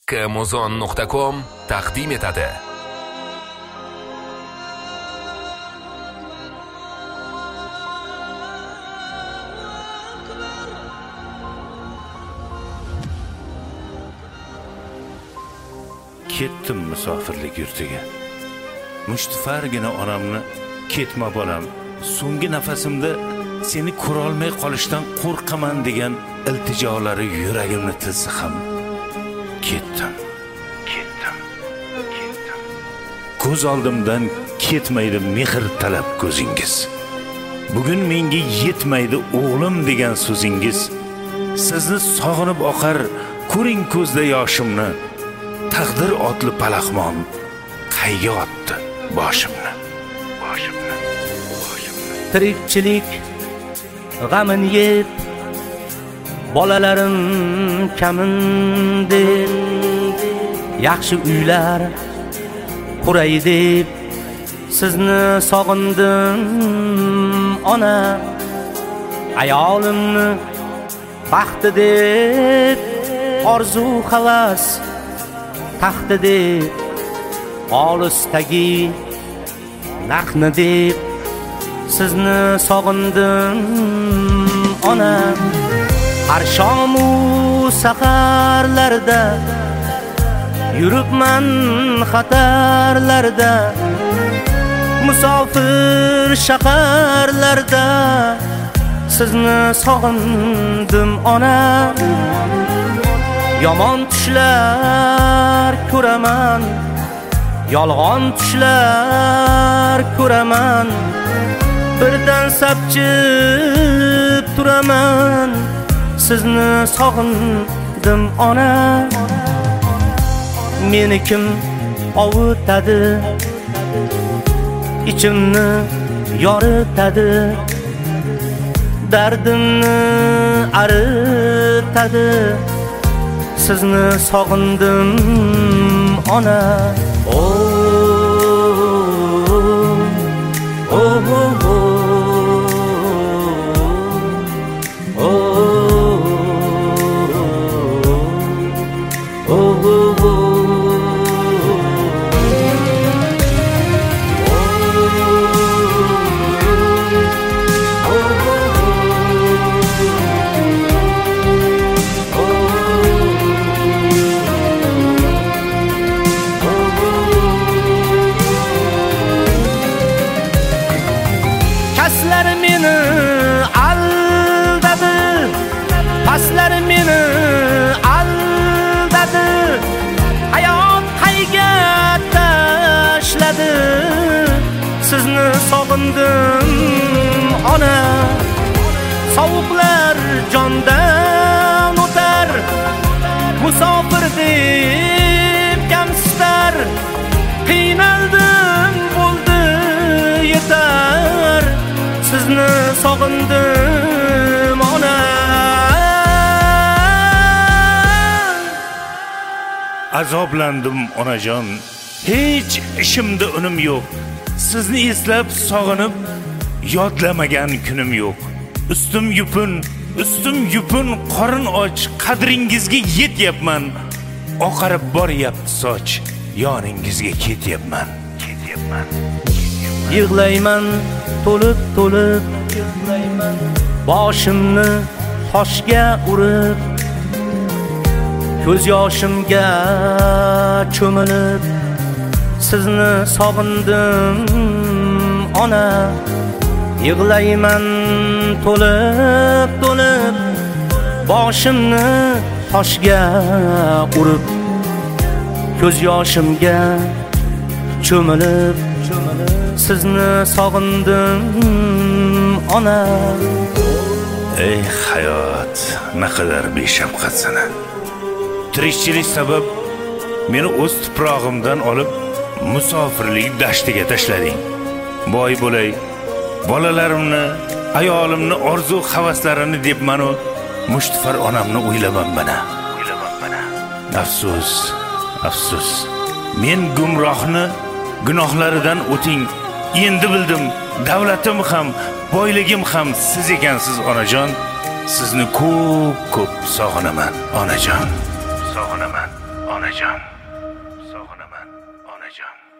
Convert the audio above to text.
kmuzon.com taqdim etadi. Ketdim musofirlik yurtiga. Mushtifargina onamni ketma bolam, so'nggi nafasimda seni ko'rolmay qolishdan qo'rqaman degan iltijolari yuragimni tilsa ham ketdim. Ko'z oldimdan ketmaydi mehr talab ko'zingiz. Bugun menga yetmaydi o'g'lim degan so'zingiz. Sizni sog'inib oqar, ko'ring ko'zda yoshimni. Taqdir otli palaxmon qayga otdi boshimni. Tirikchilik g'amin yeb, bolalarim kamin deb, yaxshi uylar quray deb sizni sog'indim ona. Ayolimni baxti deb, orzu havas taxti deb, olisdagi narxni deb sizni sog'indim ona. Har shomu safarlarda yuribman xatarlarda, musofir shaharlarda sizni sog'indim ona. Yomon tushlar ko'raman, yolg'on tushlar ko'raman, birdan sapchib turaman, sizni sog'indim ona. Meni kim ovutadi, ichimni yoritadi, dardimni aritadi, sizni sog'indim ona. Kaslar meni aldadi, paslar meni aldadi, hayot qayga tashladi, sizni sog'indim ona. Sovuqlar jondan o'tar, musofir deb kamsitar, qiynaldim bo'ldi yetar, sizni sog'indim ona. Azoblandim onajon, hech ishimda unim yo'q. Sizni eslab sog'inib yodlamagan kunim yo'q. Ustim yupun, qorin och, qadringizga yetyapman. Oqarib boryapti soch, yoningizga ketyapman. Yig'layman to'lib, boshimni toshga urib, ko'z yoshimga cho'milib, sizni sog'indim ona. Yig'layman to'lib, boshimni toshga urib, ko'z yoshimga cho'milib, sizni sog'indim ona. Ey hayot, naqadar beshafqatsan. Tirikchilik sabab meni o'z tuprog'imdan olib musofirlik dashtiga tashlading. Boy bo'lay, bolalarimni, ayolimni orzu havaslarini debman-u mushtifar onamni o'ylaman mana. Afsus. Men gumrohni gunohlaridan o'ting. Endi bildim, davlatim ham, boyligim ham siz ekansiz onajon. Sizni ko'p sog'inaman onajon. onajon, sog'inaman onajon.